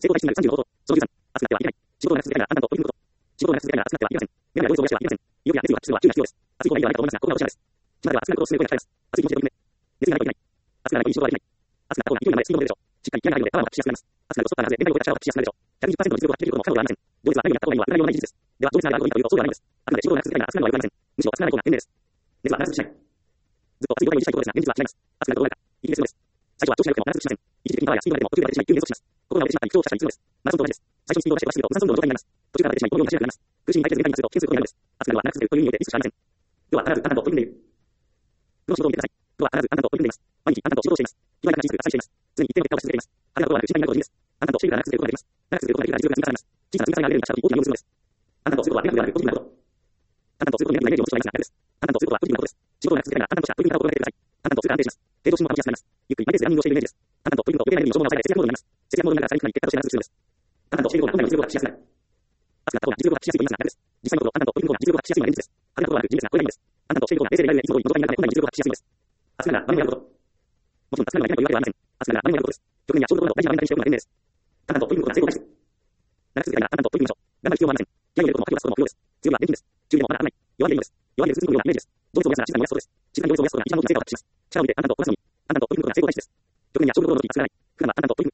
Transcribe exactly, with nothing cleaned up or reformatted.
成功が必要なるさんじゅうの方法。そのじゅうさん、熱くなってはいけない。仕事をなく続けないが、あんたと取り組むこと。仕事をなく続けないが、熱くなってはいけません。メガネやドイツをやしてはいけません。意欲や熱意は必要は注意が必要です。熱い方がいいのはないかと思いますが、ここが落ちなんです。巷では熱くなることをする声が聞かれます。熱い気持ちで取り組め。熱意がないといけない。熱くなる前に仕事はできない。熱くなった方が勢いがないスピードも出るでしょう。しっかり気合が入るのでパワーを発揮しやすくなります。熱くなるとストッパーが外れ、電解を超えた力を発揮しやすくなるでしょう。ひゃくにじゅっパーセントの実力を発揮できることも不可能ではありません。ドイツは何をやった方がいいのは占いようない事実です。では、ドイツならあるといいかというとそうではないんです。あくまで仕事をなく続けないが熱くなるのは良くありません。むしろ熱くならない方が賢明です。熱はならずしない。ずっと熱い状態を維持したいことですが、現実は違います。熱くなるとどうなるか。息切れするのです。最初は調子が良くてもならずしません。一時的にパワーやスピードが出ても途中で出てしまい急減速します。心が折れてしまったり、口をしたりするのです。マラソンと同じです。最初にスピードが出して走ると無酸素運動の状態になります。途中から出てしまい、このように走れなくなります。苦しみに耐えて全開にすると危険することになるのです。熱くなるのは長く続けるという意味でリスクしかありません。今日は必ずあなたと取り組んでいる。今日の仕事を見てください。今日は必ずあなたと取り組んでいます。毎日あなたと仕事をしています。気前から人数が発生しています。常に一定の結果を出し続けています。派手なことはなく心配になるといいです。あなたとしているから長く続けることができます。長く続けることができるから実力が積み重なります。小さな積み重ねがエネルギーになった時大きな実を結ぶのです。あなたとすることは目が見えないポジティブなこと。あなたとすることにエネルギーを持つ人がいますが、です。あなたとすることはポジティブなことです。仕事をなく続けないが、あなたとした取り組み方を心がけてください。あなたとするから安定します。低調子も保ちやすくなります。ゆっくりマイペースでランニングをしているイメージです。あなたと取り組むと余計なエネルギーの消耗が抑えられ節約モードになります。節約モードになるからさらに結果として長くするのです。あなたとしていることが本来の実力を発揮しやすくなる。熱くなった方が実力を発揮しやすいと言いますが、です。実際のところ、あなたと取り組む方が実力を発揮しやすいのは現実です。派手なことはなく事実がこれがいいんです。あなたとしていることが冷静でいられるいつも通り元になるため本来の実力を発揮しやすいのです。熱くなるが何もやること。もちろん熱くなるがいけないというわけではありません。熱くなるが何もやることです。極限には仕事のことを大事な場面にしておくのが賢明です。あなたと取り組むことが成功体質。長く続けないがあなたと取り組みましょう。頑張る必要はありません。気合を入れることも吐き出すことも不要です。強いは錬金です。中でもまだ上がらない。弱いでいいのです。弱いで続くようなイメージです。動物を燃やすなら静かに燃やすことです。静かに動物を燃やすことが一番の成果を発揮します。力を入れてあなたと起こさずに、あなたと取り組むことが成功体質です。極限には勝負どころの時熱くならない。普段はあなたと取り組む